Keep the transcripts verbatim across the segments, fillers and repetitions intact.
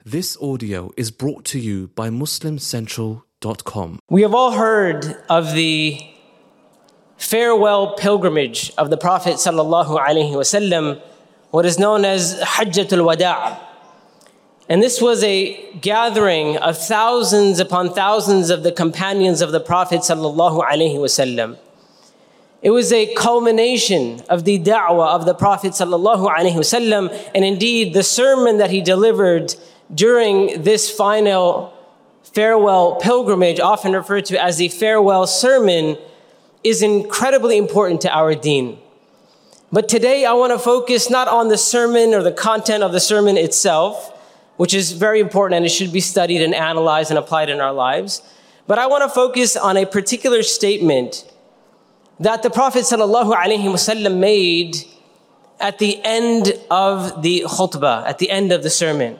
This audio is brought to you by Muslim Central dot com. We have all heard of the farewell pilgrimage of the Prophet sallallahu alaihi wasallam, what is known as Hajjatul Wada'. And this was a gathering of thousands upon thousands of the companions of the Prophet sallallahu alaihi wasallam. It was a culmination of the da'wah of the Prophet sallallahu alaihi wasallam, and indeed the sermon that he delivered during this final farewell pilgrimage, often referred to as the farewell sermon, is incredibly important to our deen. But today I want to focus not on the sermon or the content of the sermon itself, which is very important and it should be studied and analyzed and applied in our lives, but I want to focus on a particular statement that the Prophet sallallahu alaihi wasallam made at the end of the khutbah, at the end of the sermon.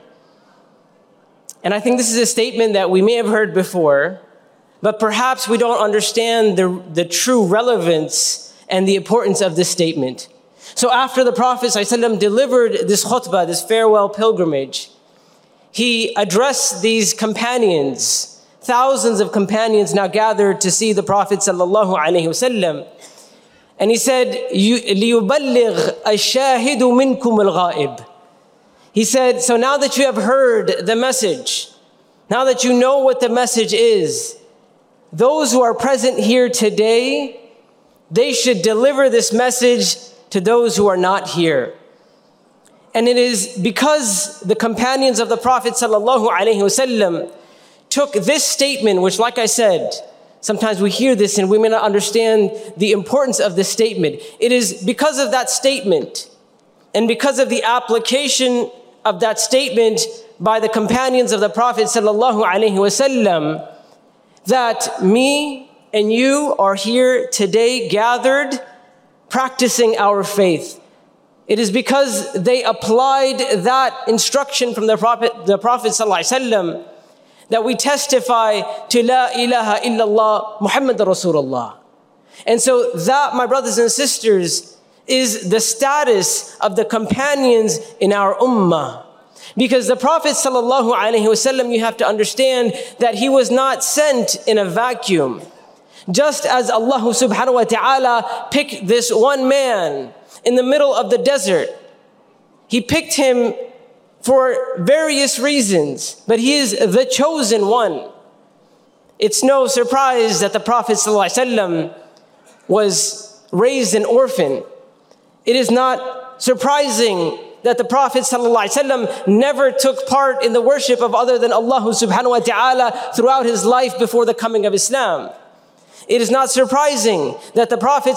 And I think this is a statement that we may have heard before, but perhaps we don't understand the, the true relevance and the importance of this statement. So after the Prophet ﷺ delivered this khutbah, this farewell pilgrimage, he addressed these companions, thousands of companions now gathered to see the Prophet ﷺ. And he said, لِيُبَلِّغْ الشَّاهِدُ مِنْكُمُ الْغَائِبِ. He said, so now that you have heard the message, now that you know what the message is, those who are present here today, they should deliver this message to those who are not here. And it is because the companions of the Prophet sallallahu alaihi wasallam took this statement, which, like I said, sometimes we hear this and we may not understand the importance of this statement. It is because of that statement and because of the application of that statement by the companions of the Prophet sallallahu alaihi wasallam that me and you are here today gathered practicing our faith. It is because they applied that instruction from the Prophet, the Prophet sallallahu alaihi wasallam, that we testify to La ilaha illallah Muhammad Rasulullah. And so that, my brothers and sisters, is the status of the companions in our ummah. Because the Prophet sallallahu alaihi wasallam, you have to understand that he was not sent in a vacuum. Just as Allah subhanahu wa ta'ala picked this one man in the middle of the desert, he picked him for various reasons, but he is the chosen one. It's no surprise that the Prophet sallallahu alaihi wasallam was raised an orphan. It is not surprising that the Prophet ﷺ never took part in the worship of other than Allah subhanahu wa ta'ala throughout his life before the coming of Islam. It is not surprising that the Prophet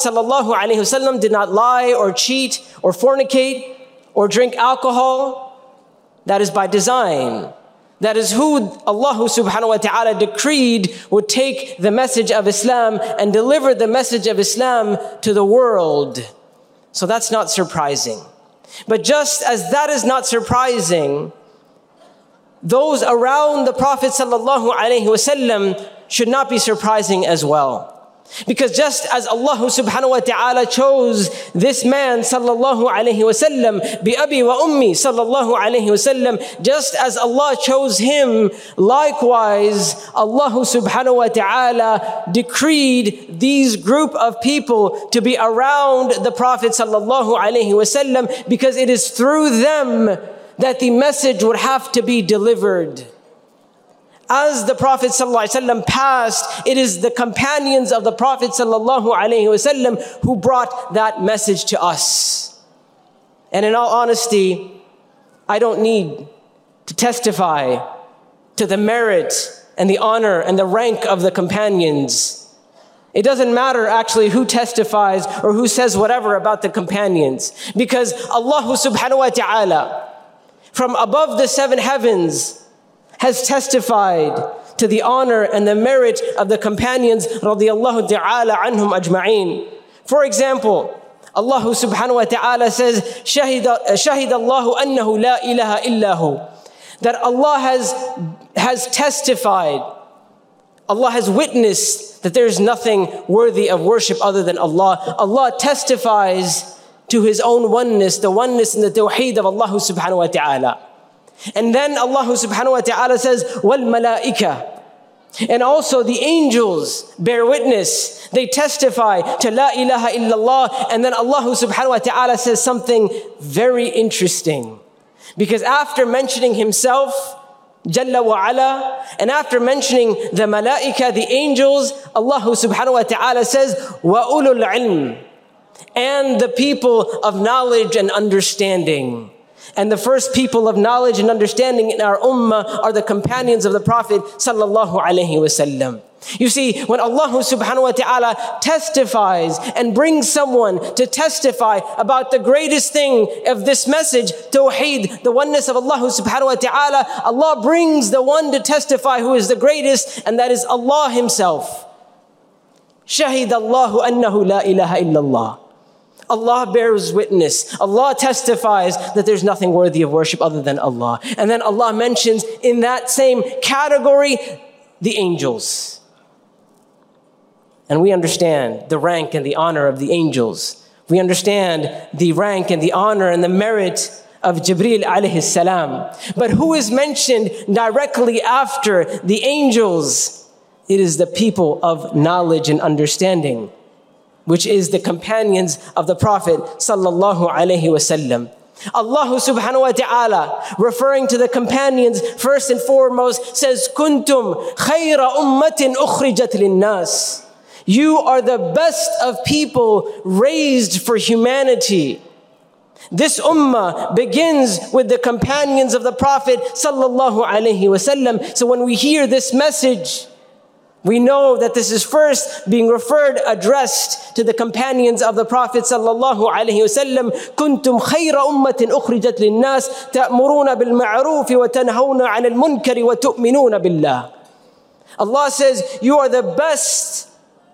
ﷺ did not lie or cheat or fornicate or drink alcohol. That is by design. That is who Allah subhanahu wa ta'ala decreed would take the message of Islam and deliver the message of Islam to the world. So that's not surprising. But just as that is not surprising, those around the Prophet sallallahu alaihi wasallam should not be surprising as well. Because just as Allah subhanahu wa ta'ala chose this man sallallahu alaihi wasallam, bi abi wa ummi sallallahu alaihi wasallam, just as Allah chose him, likewise Allah subhanahu wa ta'ala decreed these group of people to be around the Prophet sallallahu alaihi wasallam, because it is through them that the message would have to be delivered. As the Prophet ﷺ passed, it is the companions of the Prophet ﷺ who brought that message to us. And in all honesty, I don't need to testify to the merit and the honor and the rank of the companions. It doesn't matter actually who testifies or who says whatever about the companions, because Allah subhanahu wa ta'ala from above the seven heavens has testified to the honor and the merit of the companions radiyallahu ta'ala anhum ajma'een. For example, Allah subhanahu wa ta'ala says, Shahida, Shahida Allahu annahu la ilaha illahu. That Allah has, has testified, Allah has witnessed that there is nothing worthy of worship other than Allah. Allah testifies to his own oneness, the oneness and the tawheed of Allah subhanahu wa ta'ala. And then Allah subhanahu wa ta'ala says, وَالْمَلَائِكَةِ. And also the angels bear witness. They testify to La ilaha illallah. And then Allah subhanahu wa ta'ala says something very interesting. Because after mentioning himself, Jalla wa ala, and after mentioning the malaika, the angels, Allah subhanahu wa ta'ala says, وَأُولُو الْعِلْمِ. And the people of knowledge and understanding. And the first people of knowledge and understanding in our ummah are the companions of the Prophet sallallahu alaihi wasallam. You see, when Allah subhanahu wa ta'ala testifies and brings someone to testify about the greatest thing of this message, Tawheed, the oneness of Allah subhanahu wa ta'ala, Allah brings the one to testify who is the greatest, and that is Allah Himself. Shahid Allahu annahu la ilaha illallah. Allah bears witness. Allah testifies that there's nothing worthy of worship other than Allah. And then Allah mentions in that same category, the angels. And we understand the rank and the honor of the angels. We understand the rank and the honor and the merit of Jibreel alayhi salam. But who is mentioned directly after the angels? It is the people of knowledge and understanding, which is the companions of the Prophet sallallahu alaihi wasallam. Allah subhanahu wa ta'ala, referring to the companions first and foremost, says, "Kuntum khayra ummatin ukhrijat linnas." You are the best of people raised for humanity. This ummah begins with the companions of the Prophet sallallahu alaihi wasallam. So when we hear this message, we know that this is first being referred, addressed to the companions of the Prophet sallallahu alaihi wasallam. Kuntum khayra ummatin ukhrijat linnas ta'muruna bil ma'ruf wa tanhauna 'anil munkari wa tu'minuna billah. Allah says, you are the best,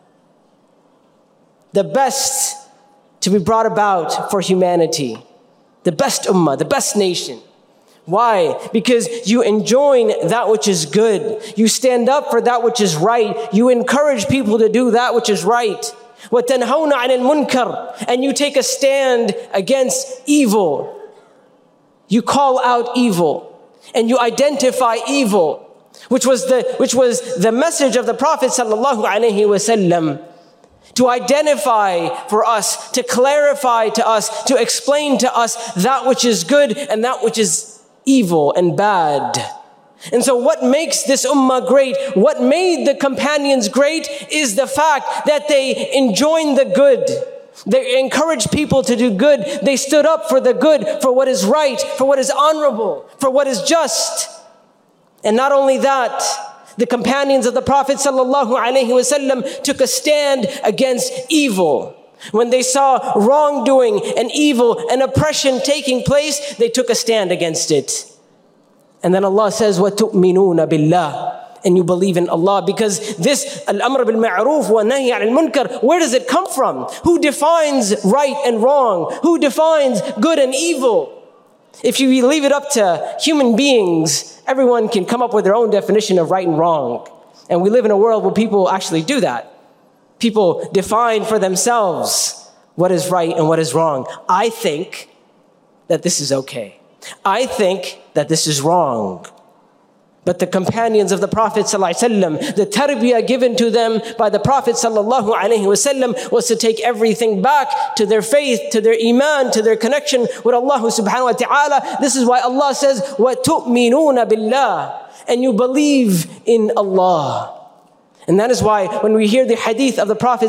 the best to be brought about for humanity. The best ummah, the best nation. Why? Because you enjoin that which is good. You stand up for that which is right. You encourage people to do that which is right. وَتَنْهَوْنَ عَنِ الْمُنْكَرِ. And you take a stand against evil. You call out evil. And you identify evil. Which was the, which was the message of the Prophet sallallahu alaihi wasallam. To identify for us, to clarify to us, to explain to us that which is good and that which is evil and bad. And so what makes this ummah great, what made the companions great, is the fact that they enjoined the good. They encouraged people to do good. They stood up for the good, for what is right, for what is honorable, for what is just. And not only that, the companions of the Prophet sallallahu alaihi wasallam took a stand against evil. When they saw wrongdoing and evil and oppression taking place, they took a stand against it. And then Allah says, وَتُؤْمِنُونَ بِاللَّهِ. And you believe in Allah. Because this al-amr bil-ma'ruf wa nahy al-munkar, where does it come from? Who defines right and wrong? Who defines good and evil? If you leave it up to human beings, everyone can come up with their own definition of right and wrong. And we live in a world where people actually do that. People define for themselves what is right and what is wrong. I think that this is okay. I think that this is wrong. But the companions of the Prophet ﷺ, the tarbiyah given to them by the Prophet ﷺ was to take everything back to their faith, to their iman, to their connection with Allah subhanahu wa ta'ala. This is why Allah says, وَتُؤْمِنُونَ بِاللَّهِ. And you believe in Allah. And that is why when we hear the hadith of the Prophet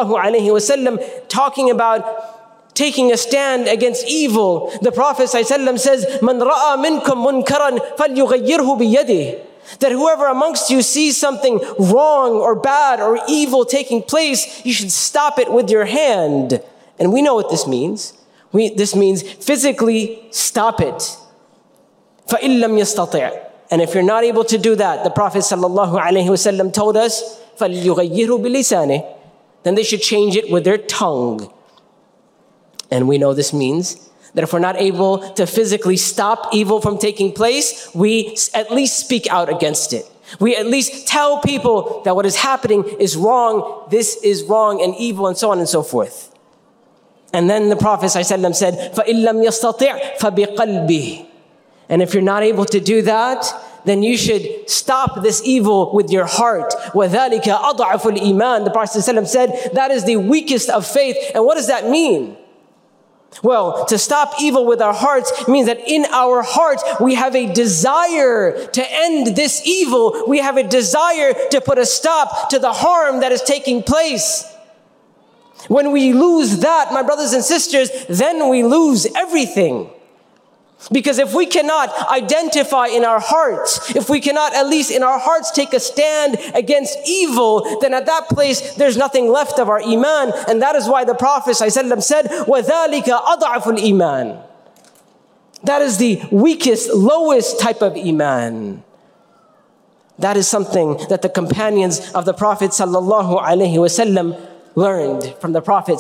ﷺ talking about taking a stand against evil, the Prophet ﷺ says, مَنْ رَأَى مِنْكُمْ مُنْكَرًا فَلْيُغَيِّرْهُ بِيَدِهِ. That whoever amongst you sees something wrong or bad or evil taking place, you should stop it with your hand. And we know what this means. We, this means physically stop it. فَإِن لَمْ يَسْتَطِعْ. And if you're not able to do that, the Prophet ﷺ told us, فَلْيُغَيِّرْهُ بِلِسَانِهِ. Then they should change it with their tongue. And we know this means that if we're not able to physically stop evil from taking place, we at least speak out against it. We at least tell people that what is happening is wrong, this is wrong and evil, and so on and so forth. And then the Prophet ﷺ said, فَإِن لَمْ يَسْتَطِعْ فَبِقَلْبِهِ. And if you're not able to do that, then you should stop this evil with your heart. وَذَلِكَ أَضْعَفُ الْإِيمَانِ. The Prophet ﷺ said, that is the weakest of faith. And what does that mean? Well, to stop evil with our hearts means that in our hearts we have a desire to end this evil. We have a desire to put a stop to the harm that is taking place. When we lose that, my brothers and sisters, then we lose everything. Because if we cannot identify in our hearts, if we cannot at least in our hearts take a stand against evil, then at that place there's nothing left of our iman. And that is why the Prophet ﷺ said, وَذَلِكَ أَضْعَفُ الْإِيمَانِ. That is the weakest, lowest type of iman. That is something that the companions of the Prophet ﷺ learned from the Prophet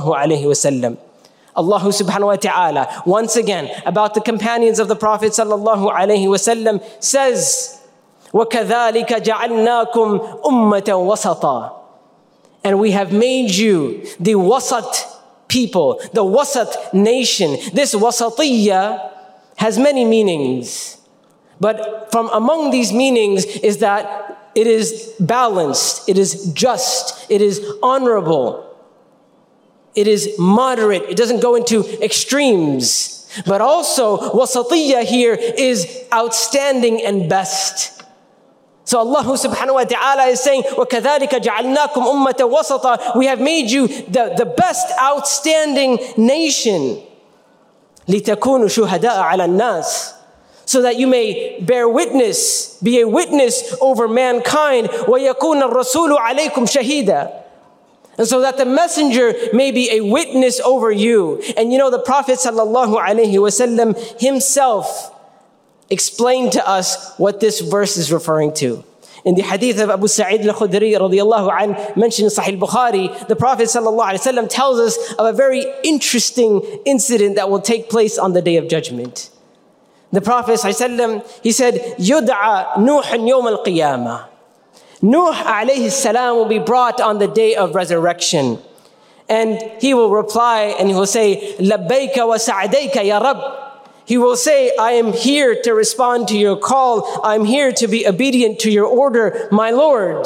ﷺ. Allah subhanahu wa ta'ala, once again, about the companions of the Prophet sallallahu alayhi wasallam says, وَكَذَلِكَ جَعَلْنَاكُمْ أُمَّةً وَسَطًا. And we have made you the wasat people, the wasat nation. This wasatiyya has many meanings. But from among these meanings is that it is balanced, it is just, it is honorable. It is moderate. It doesn't go into extremes. But also, wasatiyya here is outstanding and best. So Allah subhanahu wa ta'ala is saying, وَكَذَلِكَ جَعَلْنَاكُمْ أُمَّةً وَسَطًا. We have made you the, the best outstanding nation. لِتَكُونُوا شُهَدَاءَ عَلَى النَّاسِ. So that you may bear witness, be a witness over mankind. وَيَكُونَ الرَّسُولُ عَلَيْكُمْ شَهِيدًا. And so that the messenger may be a witness over you. And you know, the Prophet sallallahu alaihi wasallam himself explained to us what this verse is referring to. In the hadith of Abu Sa'id al-Khudri radiyallahu anhu, mentioned in Sahih Bukhari, the Prophet sallallahu alaihi wasallam tells us of a very interesting incident that will take place on the Day of Judgment. The Prophet sallallahu alaihi wasallam, he said, يُدْعَى نُوحًا يَوْمَ الْقِيَامَةِ. Nuh alayhi salam will be brought on the day of resurrection. And he will reply and he will say, لَبَّيْكَ وَسَعْدَيْكَ يَا رَبِّ. He will say, I am here to respond to your call. I'm here to be obedient to your order, my Lord.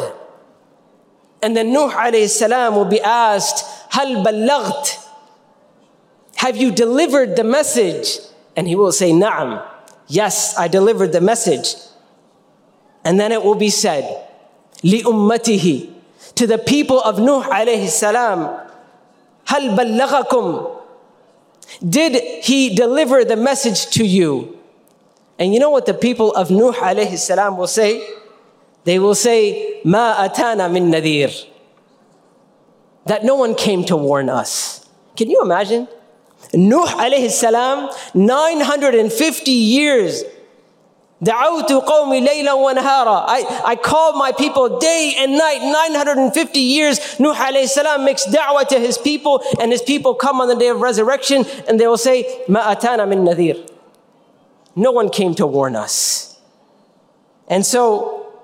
And then Nuh alayhi salam will be asked, هَلْ بَلَّغْتَ. Have you delivered the message? And he will say, نَعَمْ. Yes, I delivered the message. And then it will be said, لِأُمَّتِهِ. To the people of Nuh alayhi salam, هَلْ بَلَّغَكُمْ. Did he deliver the message to you? And you know what the people of Nuh alayhi salam will say? They will say, مَا أَتَانَا مِن نَذِيرٍ. That no one came to warn us. Can you imagine? Nuh alayhi salam, nine hundred fifty years. دعوت قومي ليلا ونهارا. I, I called my people day and night, nine hundred fifty years. Nuh alayhi salam makes da'wah to his people, and his people come on the day of resurrection and they will say, مَا أَتَانَا مِن نَذِيرٍ. No one came to warn us. And so,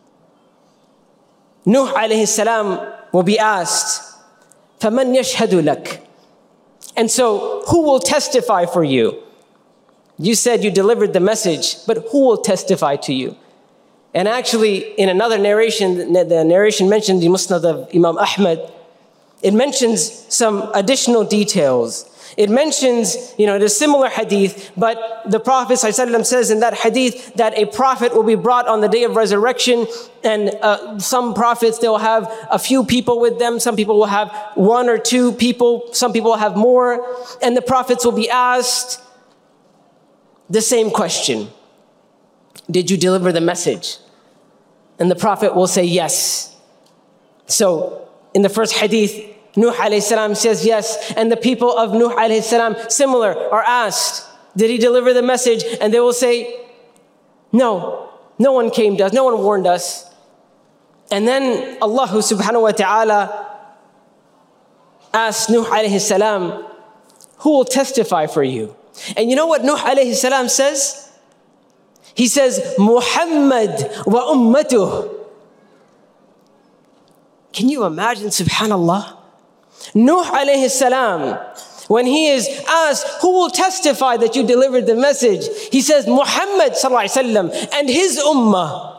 Nuh alayhi salam will be asked, فَمَنْ يَشْهَدُ لَكَ. And so, who will testify for you? You said you delivered the message, but who will testify to you? And actually, in another narration, the narration mentioned the Musnad of Imam Ahmad, it mentions some additional details. It mentions, you know, the similar hadith, but the Prophet ﷺ says in that hadith that a prophet will be brought on the day of resurrection, and uh, some prophets, they'll have a few people with them, some people will have one or two people, some people will have more, and the prophets will be asked the same question. Did you deliver the message? And the Prophet will say yes. So in the first hadith, Nuh alayhi salam says yes, and the people of Nuh alayhi salam, similar, are asked, did he deliver the message? And they will say, no, no one came to us, no one warned us. And then Allah subhanahu wa ta'ala asks Nuh alayhi salam, who will testify for you? And you know what Nuh alayhi salam says? He says, Muhammad wa ummatuh. Can you imagine, subhanallah? Nuh alayhi salam when he is asked, who will testify that you delivered the message? He says, Muhammad sallallahu alaihi wasallam and his ummah.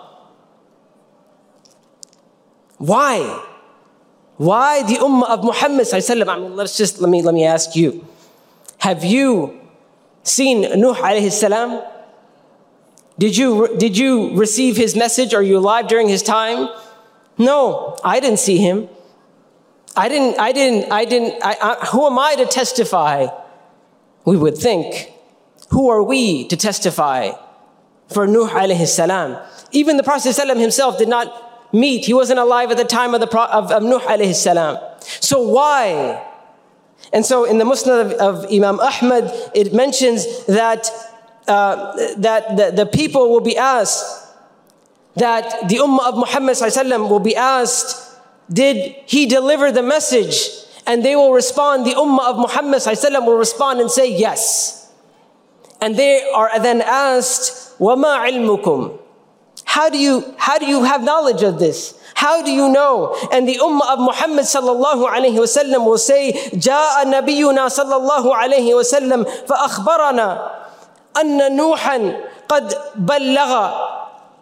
Why? Why the ummah of Muhammad sallallahu alaihi wasallam? I mean, let's just, let me, let me ask you. Have you seen Nuh alayhi salam? Did you, did you receive his message? Are you alive during his time? No, I didn't see him. I didn't, I didn't, I didn't, I, I, who am I to testify? We would think, who are we to testify for Nuh alayhi salam? Even the Prophet ﷺ himself did not meet. He wasn't alive at the time of, the, of, of Nuh alayhi salam. So why? And so in the Musnad of, of Imam Ahmad, it mentions that, uh, that the, the people will be asked, that the ummah of Muhammad ﷺ will be asked, did he deliver the message? And they will respond, the ummah of Muhammad ﷺ will respond and say yes. And they are then asked, وَمَا عِلْمُكُمْ? How do you, how do you have knowledge of this? How do you know? And the ummah of Muhammad sallallahu alayhi wa sallam will say, جاء نبينا صلى الله عليه وسلم فأخبرنا أن نوحا قد بلغ.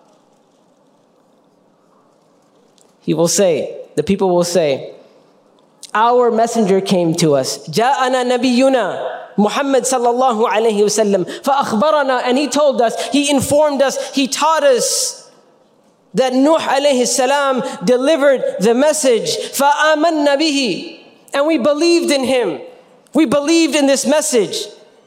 He will say, the people will say, our messenger came to us. جاءنا نبينا Muhammad sallallahu alayhi wa sallam فأخبرنا, and he told us, he informed us, he taught us that Nuh alayhi salam delivered the message. فَآمَنَّ بِهِ, and we believed in him. We believed in this message.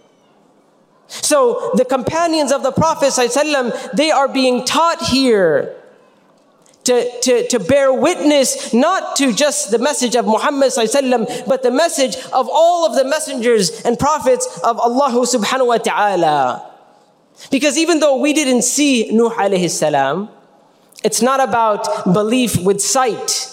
So the companions of the Prophet ﷺ, they are being taught here to, to, to bear witness not to just the message of Muhammad ﷺ, but the message of all of the messengers and prophets of Allah subhanahu wa ta'ala. Because even though we didn't see Nuh alayhi salam, it's not about belief with sight.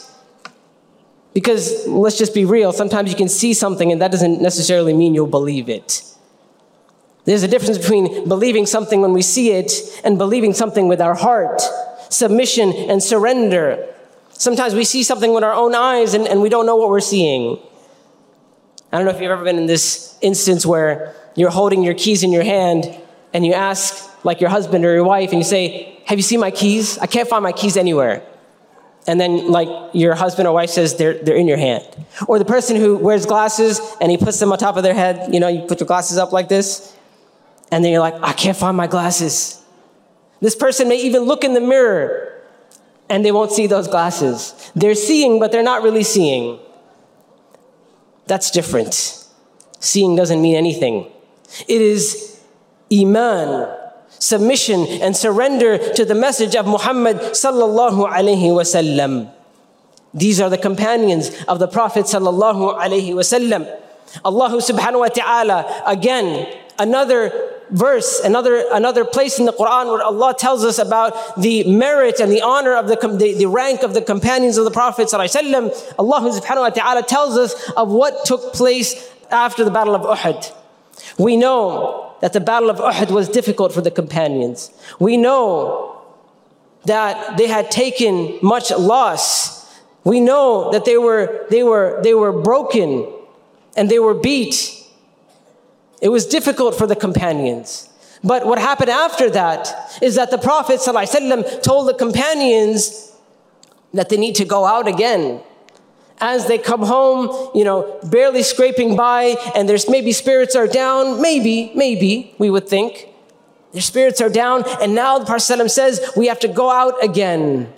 Because let's just be real, sometimes you can see something and that doesn't necessarily mean you'll believe it. There's a difference between believing something when we see it and believing something with our heart, submission and surrender. Sometimes we see something with our own eyes and, and we don't know what we're seeing. I don't know if you've ever been in this instance where you're holding your keys in your hand and you ask like your husband or your wife and you say, have you seen my keys? I can't find my keys anywhere. And then like your husband or wife says, they're, they're in your hand. Or the person who wears glasses and he puts them on top of their head, you know, you put your glasses up like this, and then you're like, I can't find my glasses. This person may even look in the mirror and they won't see those glasses. They're seeing, but they're not really seeing. That's different. Seeing doesn't mean anything. It is iman, submission and surrender to the message of Muhammad sallallahu alayhi wa sallam. These are the companions of the Prophet sallallahu alayhi wa sallam. Allah subhanahu wa ta'ala, again, another verse, another, another place in the Quran where Allah tells us about the merit and the honor of the, the, the rank of the companions of the Prophet sallallahu alayhi wa sallam. Allah subhanahu wa ta'ala tells us of what took place after the Battle of Uhud. We know that the Battle of Uhud was difficult for the companions. We know that they had taken much loss. We know that they were, they were, they were broken and they were beat. It was difficult for the companions. But what happened after that is that the Prophet ﷺ told the companions that they need to go out again. As they come home, you know, barely scraping by, and there's maybe spirits are down, maybe, maybe, we would think. Their spirits are down, and now the Prophet ﷺ says, we have to go out again.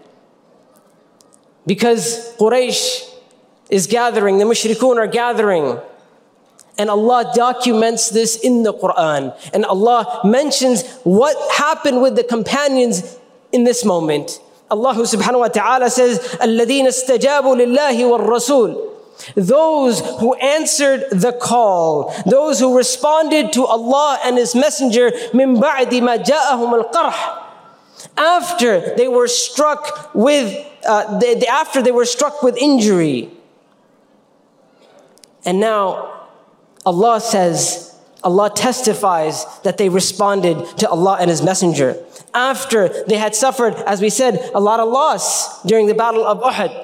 Because Quraysh is gathering, the mushrikun are gathering. And Allah documents this in the Quran. And Allah mentions what happened with the companions in this moment. Allah subhanahu wa ta'ala says, الَّذِينَ اسْتَجَابُوا لِلَّهِ وَالرَّسُولِ, those who answered the call, those who responded to Allah and His Messenger, مِن بَعْدِ مَا جَاءَهُمُ الْقَرْحِ, after they were struck with, uh, they, they, after they were struck with injury. And now Allah says, Allah testifies that they responded to Allah and His Messenger after they had suffered, as we said, a lot of loss during the Battle of Uhud.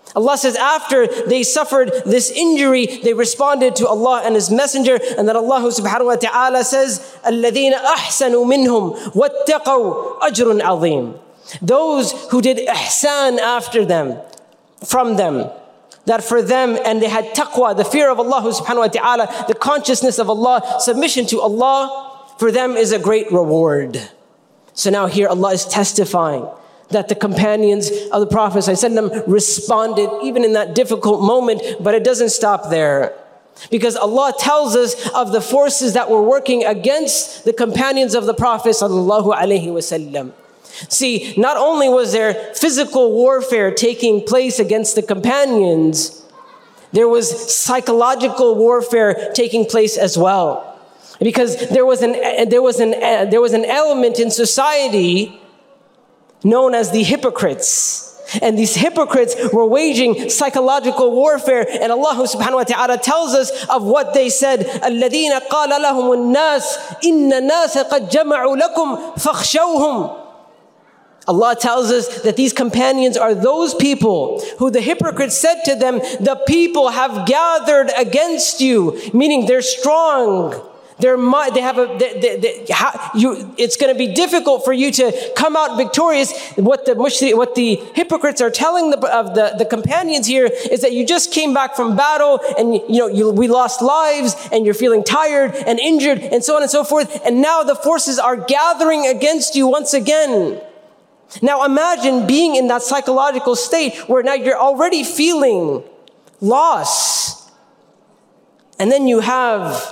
Allah says after they suffered this injury, they responded to Allah and His Messenger, and then Allah subhanahu wa ta'ala says, الَّذِينَ أَحْسَنُوا مِنْهُمْ وَاتَّقَوْا أَجْرٌ عَظِيمٌ. Those who did ihsan after them, from them, that for them, and they had taqwa, the fear of Allah subhanahu wa ta'ala, the consciousness of Allah, submission to Allah, for them is a great reward. So now here Allah is testifying that the companions of the Prophet ﷺ responded even in that difficult moment, but it doesn't stop there. Because Allah tells us of the forces that were working against the companions of the Prophet ﷺ. See, not only was there physical warfare taking place against the companions, there was psychological warfare taking place as well. Because there was an, there was an, there was an element in society known as the hypocrites. And these hypocrites were waging psychological warfare. And Allah subhanahu wa ta'ala tells us of what they said. الَّذِينَ قَالَ لَهُمُ النَّاسِ إِنَّ النَّاسَ قَدْ جَمَعُوا لَكُمْ فَاخْشَوْهُمْ. Allah tells us that these companions are those people who the hypocrites said to them, the people have gathered against you, meaning they're strong. They're, they have a, they, they, they, how, you, it's going to be difficult for you to come out victorious. What the what the hypocrites are telling the, of the, the companions here is that you just came back from battle and you know you, we lost lives and you're feeling tired and injured and so on and so forth. And now the forces are gathering against you once again. Now imagine being in that psychological state where now you're already feeling loss. And then you have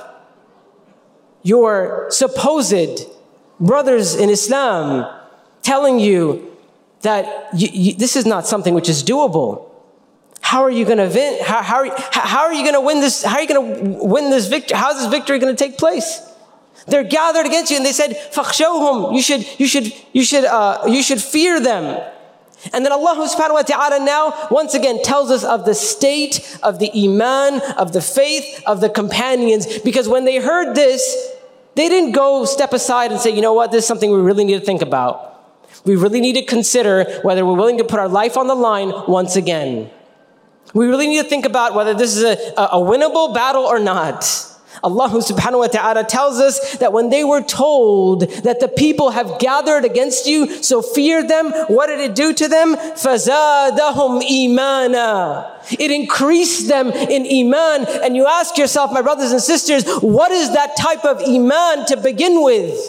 your supposed brothers in Islam telling you that you, you, this is not something which is doable. How are you going to win? How, how, are you, how are you going to win this? How are you going to win this victory? How is this victory going to take place? They're gathered against you, and they said, "Fakhshawhum." You should, you should, you should, uh, you should fear them. And then Allah subhanahu wa ta'ala now once again tells us of the state of the iman, of the faith of the companions, because when they heard this, they didn't go step aside and say, you know what, this is something we really need to think about. We really need to consider whether we're willing to put our life on the line once again. We really need to think about whether this is a, a winnable battle or not. Allah subhanahu wa ta'ala tells us that when they were told that the people have gathered against you, so fear them, what did it do to them? فَزَادَهُمْ إِيمَانًا. It increased them in iman. And you ask yourself, my brothers and sisters, what is that type of iman to begin with?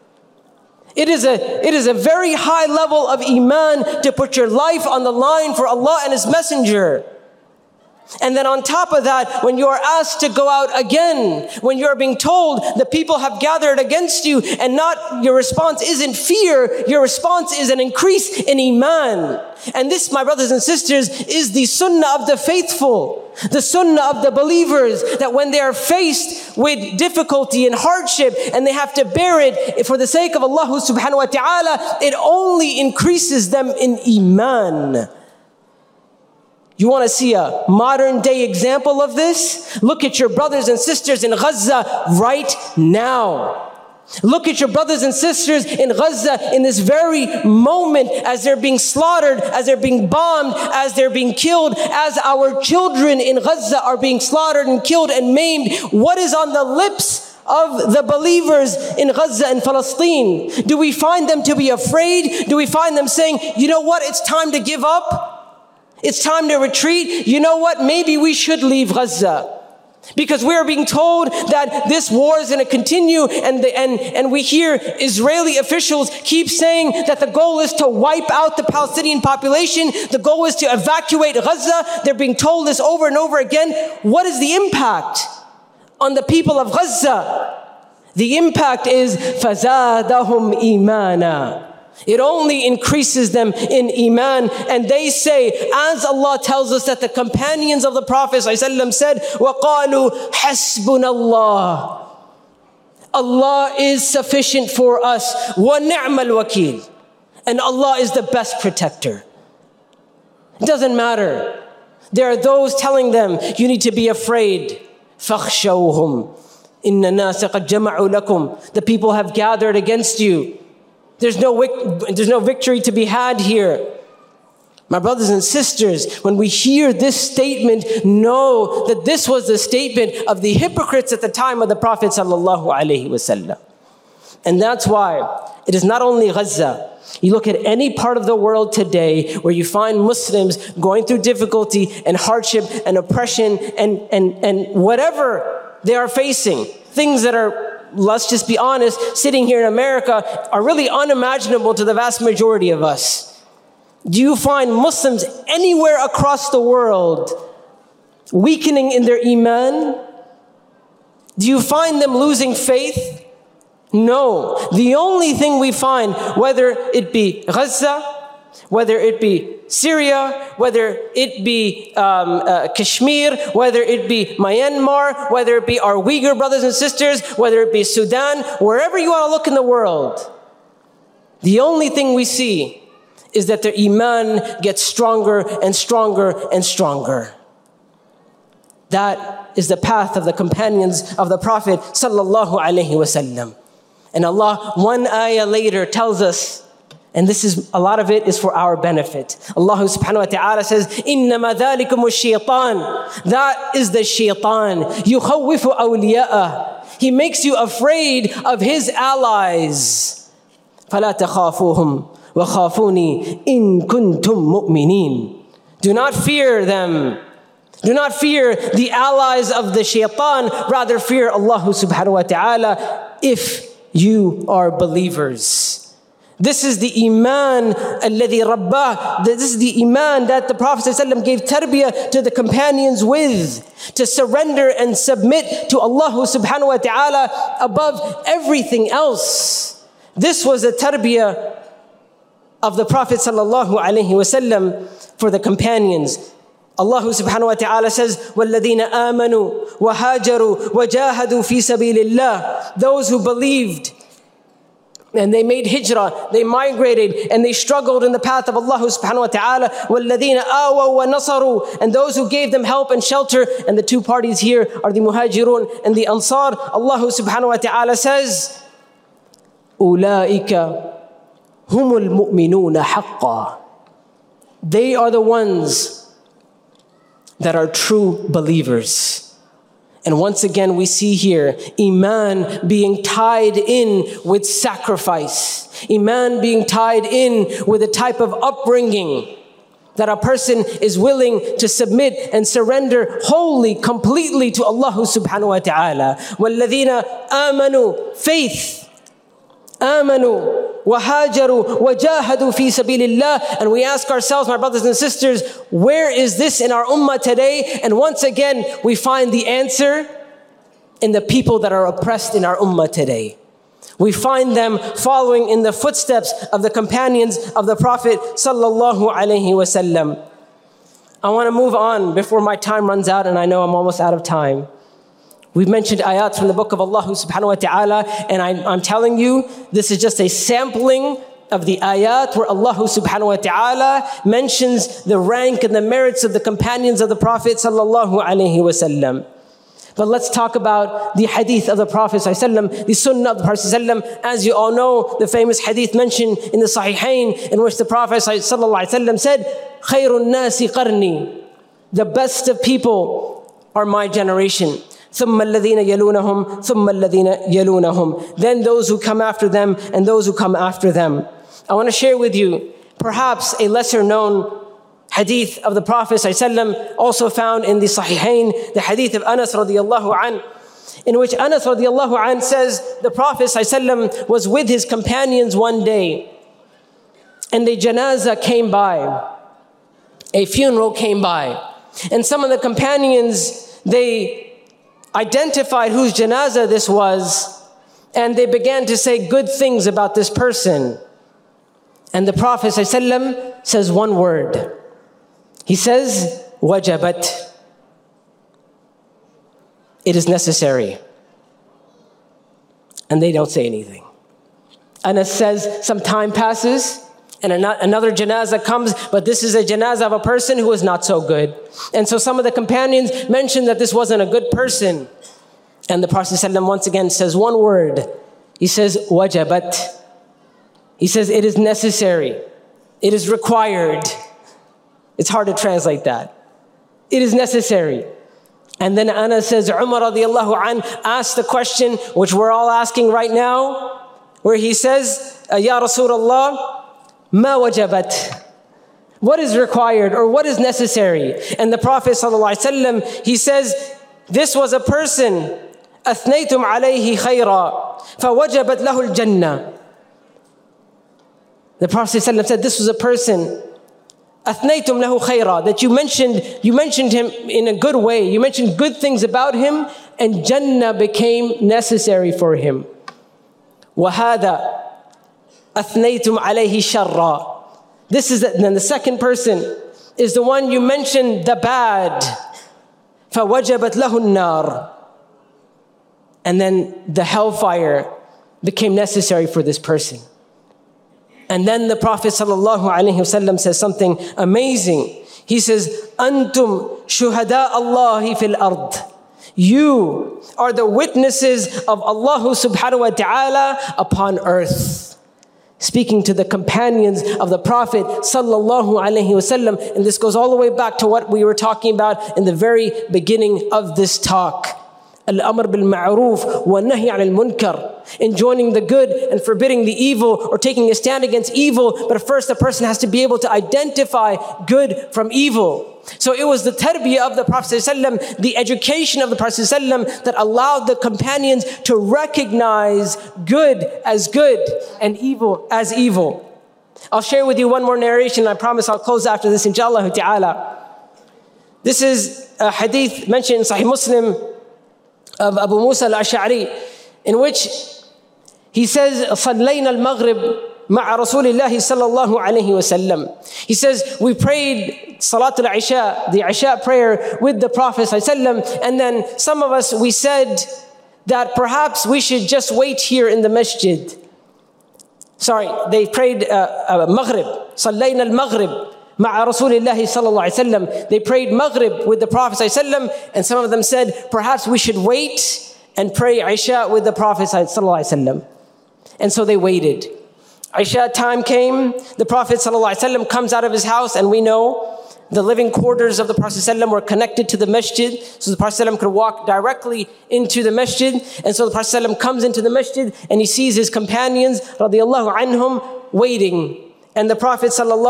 It is a, it is a very high level of iman to put your life on the line for Allah and His Messenger. And then on top of that, when you are asked to go out again, when you are being told the people have gathered against you, and not your response isn't fear, your response is an increase in iman. And this, my brothers and sisters, is the sunnah of the faithful, the sunnah of the believers, that when they are faced with difficulty and hardship and they have to bear it for the sake of Allah subhanahu wa ta'ala, it only increases them in iman. You want to see a modern day example of this? Look at your brothers and sisters in Gaza right now. Look at your brothers and sisters in Gaza in this very moment as they're being slaughtered, as they're being bombed, as they're being killed, as our children in Gaza are being slaughtered and killed and maimed. What is on the lips of the believers in Gaza and Palestine? Do we find them to be afraid? Do we find them saying, you know what, it's time to give up? It's time to retreat. You know what? Maybe we should leave Gaza. Because we are being told that this war is going to continue, and, the, and, and we hear Israeli officials keep saying that the goal is to wipe out the Palestinian population. The goal is to evacuate Gaza. They're being told this over and over again. What is the impact on the people of Gaza? The impact is فَزَادَهُمْ إِيمَانًا. It only increases them in iman. And they say, as Allah tells us that the companions of the Prophet ﷺ said, وَقَالُوا حَسْبُنَ اللَّهِ. Allah is sufficient for us. وَنِعْمَ الْوَكِيلِ. And Allah is the best protector. It doesn't matter. There are those telling them, you need to be afraid. فَخْشَوْهُمْ إِنَّ النَّاسَ قَدْ جَمَعُوا لَكُمْ. The people have gathered against you. There's no, there's no victory to be had here. My brothers and sisters, when we hear this statement, know that this was the statement of the hypocrites at the time of the Prophet sallallahu alaihi wasallam. And that's why it is not only Gaza. You look at any part of the world today where you find Muslims going through difficulty and hardship and oppression and, and, and whatever they are facing, things that are, let's just be honest, sitting here in America are really unimaginable to the vast majority of us. Do you find Muslims anywhere across the world weakening in their iman? Do you find them losing faith? No. The only thing we find, whether it be Gaza, whether it be Syria, whether it be um, uh, Kashmir, whether it be Myanmar, whether it be our Uyghur brothers and sisters, whether it be Sudan, wherever you want to look in the world, the only thing we see is that their iman gets stronger and stronger and stronger. That is the path of the companions of the Prophet sallallahu alaihi wasallam. And Allah, one ayah later, tells us, and this is, a lot of it is for our benefit. Allah subhanahu wa ta'ala says, إِنَّمَا ذَلِكُمُ الشَّيْطَانِ. That is the shaitan. يُخَوِّفُ أَوْلِيَاءَهُ. He makes you afraid of his allies. فَلَا تَخَافُوهُمْ وَخَافُونِي إِن كُنْتُمْ مُؤْمِنِينَ. Do not fear them. Do not fear the allies of the shaitan. Rather fear Allah subhanahu wa ta'ala if you are believers. This is the iman alladhi rabbah. This is the iman that the Prophet ﷺ gave tarbiyah to the companions with, to surrender and submit to Allah subhanahu wa ta'ala above everything else. This was the tarbiyah of the Prophet sallallahu alaihi wasallam for the companions. Allah subhanahu wa ta'ala says, وَالَّذِينَ آمَنُوا وَهَاجَرُوا وَجَاهَدُوا فِي سَبِيلِ اللَّهِ. Those who believed and they made hijrah, they migrated and they struggled in the path of Allah subhanahu wa ta'ala. وَالَّذِينَ آوَوا وَنَصَرُوا. And those who gave them help and shelter. And the two parties here are the muhajirun and the ansar. Allah subhanahu wa ta'ala says, أُولَٰئِكَ هُمُ الْمُؤْمِنُونَ حَقًّا. They are the ones that are true believers. And once again, we see here iman being tied in with sacrifice. Iman being tied in with a type of upbringing that a person is willing to submit and surrender wholly, completely to Allah subhanahu wa ta'ala. وَالَّذِينَ آمَنُوا. Faith. آمَنُوا وَهَاجَرُوا وَجَاهَدُوا فِي سَبِيلِ اللَّهِ. And we ask ourselves, my brothers and sisters, where is this in our ummah today? And once again, we find the answer in the people that are oppressed in our ummah today. We find them following in the footsteps of the companions of the Prophet sallallahu alaihi wasallam. I want to move on before my time runs out, and I know I'm almost out of time. We've mentioned ayat from the book of Allah subhanahu wa ta'ala, and I, I'm telling you, this is just a sampling of the ayat where Allah subhanahu wa ta'ala mentions the rank and the merits of the companions of the Prophet sallallahu alaihi wasallam. But let's talk about the hadith of the Prophet ﷺ, the sunnah of the Prophet ﷺ. As you all know, the famous hadith mentioned in the Sahihain, in which the Prophet ﷺ said, خَيْرُ النَّاسِ قَرْنِي. The best of people are my generation. ثُمَّ الَّذِينَ يَلُونَهُمْ ثُمَّ الَّذِينَ يَلُونَهُمْ. Then those who come after them, and those who come after them. I want to share with you perhaps a lesser known hadith of the Prophet ﷺ, also found in the Sahihain, the hadith of Anas radiallahu an, in which Anas radiallahu an says the Prophet ﷺ was with his companions one day, and a janazah came by, a funeral came by, and some of the companions, they identified whose janazah this was, and they began to say good things about this person. And the Prophet ﷺ says one word. He says, wajabat. It is necessary. And they don't say anything. Anas says some time passes and another janazah comes, but this is a janazah of a person who is not so good. And so some of the companions mentioned that this wasn't a good person. And the Prophet ﷺ once again says one word. He says, wajabat. He says, it is necessary. It is required. It's hard to translate that. It is necessary. And then Anas says, Umar radiallahu an asked the question, which we're all asking right now, where he says, Ya Rasulullah, ma wajabat? What is required or what is necessary? And the Prophet sallallahu alaihi wasallam, he says, this was a person, أثنيتم عليه خيرا فوجبت له الجنة. The Prophet sallallahu alaihi wasallam said, this was a person, أثنيتم له خيرا, that you mentioned, you mentioned him in a good way. You mentioned good things about him, and Jannah became necessary for him. وهذا أثنيتم عليه شرا. This is, the, and then the second person is the one you mentioned the bad. فَوَجَبَتْ لَهُ النَّارِ. And then the hellfire became necessary for this person. And then the Prophet sallallahu alaihi wasallam says something amazing. He says, أَنْتُمْ شُهَدَاءَ اللَّهِ فِي الْأَرْضِ. You are the witnesses of Allah subhanahu wa ta'ala upon earth. Speaking to the companions of the Prophet sallallahu alaihi wasallam, and this goes all the way back to what we were talking about in the very beginning of this talk. Al-amr bil-ma'ruf wa-nahy 'anil munkar. Enjoining the good and forbidding the evil, or taking a stand against evil. But first, a person has to be able to identify good from evil. So it was the tarbiyah of the Prophet ﷺ, the education of the Prophet ﷺ, that allowed the companions to recognize good as good and evil as evil. I'll share with you one more narration. I promise I'll close after this, inshallah ta'ala. This is a hadith mentioned in Sahih Muslim of Abu Musa al-Ash'ari, in which he says, صَلَّيْنَا الْمَغْرِبِ مع رسول الله صلى الله عليه وسلم. He says, we prayed Salatul Isha, the Isha prayer with the Prophet صلى الله عليه وسلم, and then some of us, we said that perhaps we should just wait here in the masjid. Sorry, they prayed uh, uh, Maghrib, صلينا المغرب مع رسول الله صلى الله عليه وسلم. They prayed Maghrib with the Prophet صلى الله عليه وسلم, and some of them said, perhaps we should wait and pray Isha with the Prophet صلى الله عليه وسلم. And so they waited. Isha time came, the Prophet ﷺ comes out of his house, and we know the living quarters of the Prophet ﷺ were connected to the masjid, so the Prophet ﷺ could walk directly into the masjid. And so the Prophet ﷺ comes into the masjid, and he sees his companions radiallahu anhum waiting. And the Prophet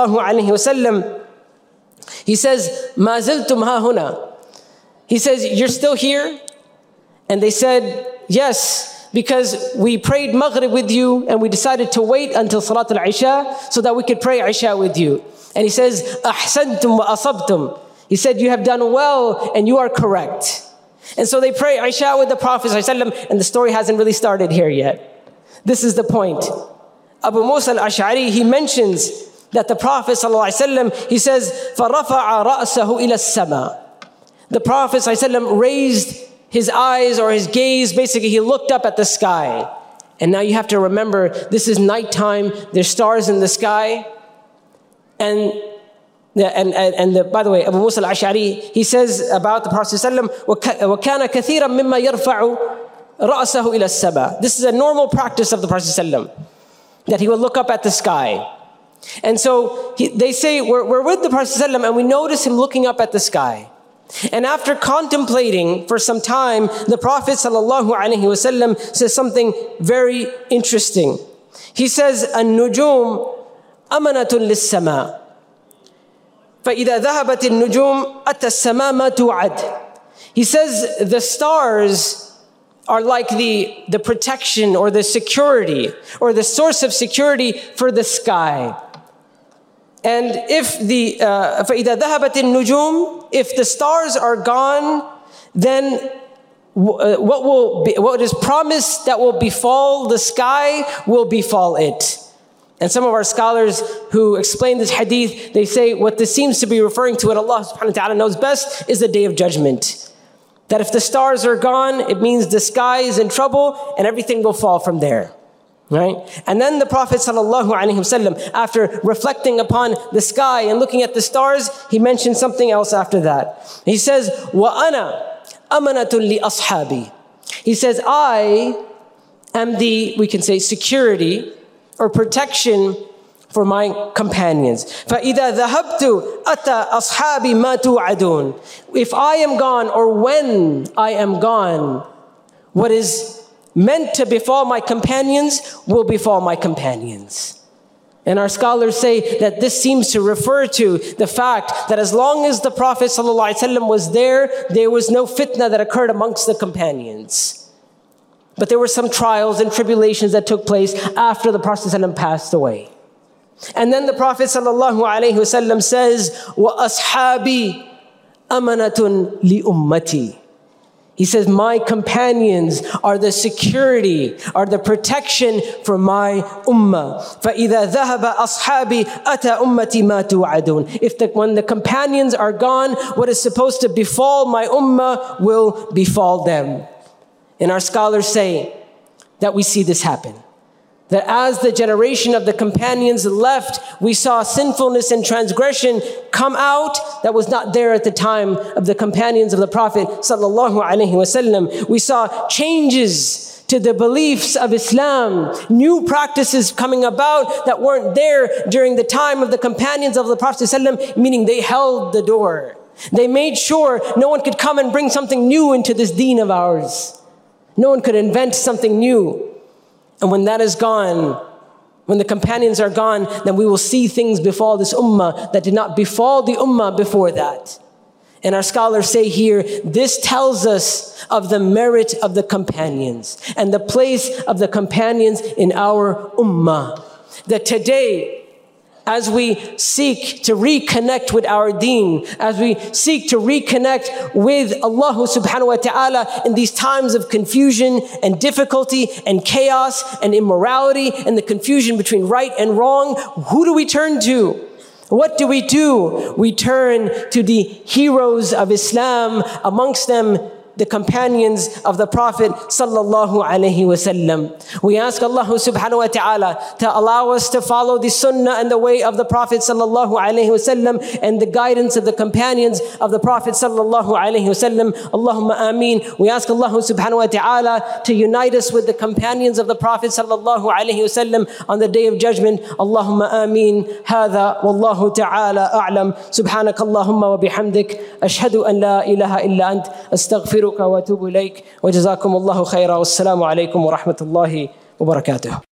ﷺ, he says, مَا زِلْتُمْ هَا هُنَا. He says, you're still here? And they said, yes, because we prayed Maghrib with you and we decided to wait until Salatul Isha so that we could pray Isha with you. And he says, أَحْسَنْتُمْ وَأَصَبْتُمْ. He said, you have done well and you are correct. And so they pray Isha with the Prophet ﷺ, and the story hasn't really started here yet. This is the point. Abu Musa al-Ash'ari, he mentions that the Prophet ﷺ, he says, فَرَفَعَ رَأْسَهُ إِلَى السَّمَاءِ. The Prophet ﷺ raised his eyes or his gaze, basically he looked up at the sky. And now you have to remember, this is nighttime, there's stars in the sky. And, and, and, and the, by the way, Abu Musa al-Ash'ari, he says about the Prophet ﷺ, وَكَانَ كَثِيرًا مِمَّا يَرْفَعُ رَأْسَهُ إِلَى السَّمَاءِ. This is a normal practice of the Prophet ﷺ, that he would look up at the sky. And so he, they say, we're, we're with the Prophet ﷺ, and we notice him looking up at the sky. And after contemplating for some time, the Prophet ﷺ says something very interesting. He says, النجوم أمنة للسماء فإذا ذهبت النجوم أتى السماء ما توعد. He says the stars are like the, the protection or the security or the source of security for the sky. And if the uh, فإذا ذهبت النجوم, if the stars are gone, then w- uh, what will be, what is promised that will befall the sky will befall it. And some of our scholars who explain this hadith, they say what this seems to be referring to, and Allah subhanahu wa ta'ala knows best, is the day of judgment. That if the stars are gone, it means the sky is in trouble and everything will fall from there. Right? And then the Prophet sallallahu alaihi wasallam, after reflecting upon the sky and looking at the stars, he mentioned something else after that. He says, وَأَنَا أَمَنَةٌ لِأَصْحَابِي. He says, I am the, we can say, security or protection for my companions. فَإِذَا ذَهَبْتُ أَتَى أَصْحَابِ مَا تُوعَدُونَ. If I am gone, or when I am gone, what is meant to befall my companions will befall my companions. And our scholars say that this seems to refer to the fact that as long as the Prophet ﷺ was there, there was no fitna that occurred amongst the companions. But there were some trials and tribulations that took place after the Prophet ﷺ passed away. And then the Prophet ﷺ says, وَأَصْحَابِي أَمَنَةٌ لِأُمَّتِي. He says, my companions are the security, are the protection for my ummah. فَإِذَا ذَهَبَ أَصْحَابِي أَتَى أُمَّتِي مَا تُوعَدُونَ. If the, when the companions are gone, what is supposed to befall my ummah will befall them. And our scholars say that we see this happen. That as the generation of the companions left, we saw sinfulness and transgression come out that was not there at the time of the companions of the Prophet sallallahu alaihi wasallam. We saw changes to the beliefs of Islam, new practices coming about that weren't there during the time of the companions of the Prophet sallallahu alaihi wasallam, meaning they held the door. They made sure no one could come and bring something new into this deen of ours. No one could invent something new. And when that is gone, when the companions are gone, then we will see things befall this ummah that did not befall the ummah before that. And our scholars say here, this tells us of the merit of the companions and the place of the companions in our ummah. That today, as we seek to reconnect with our deen, as we seek to reconnect with Allah subhanahu wa ta'ala in these times of confusion and difficulty and chaos and immorality and the confusion between right and wrong, who do we turn to? What do we do? We turn to the heroes of Islam, amongst them the companions of the Prophet sallallahu alaihi wasallam. We ask Allah subhanahu wa ta'ala to allow us to follow the sunnah and the way of the Prophet sallallahu alaihi wasallam and the guidance of the companions of the Prophet sallallahu alaihi wasallam. Allahumma ameen. We ask Allah subhanahu wa ta'ala to unite us with the companions of the Prophet sallallahu alaihi wasallam on the day of judgment. Allahumma ameen. Hadha wallahu ta'ala a'lam. Subhanakallahumma wa bihamdik. Ashhadu an la ilaha illa ant. Astaghfir واتوب اليك وجزاكم الله خيرا والسلام عليكم ورحمه الله وبركاته.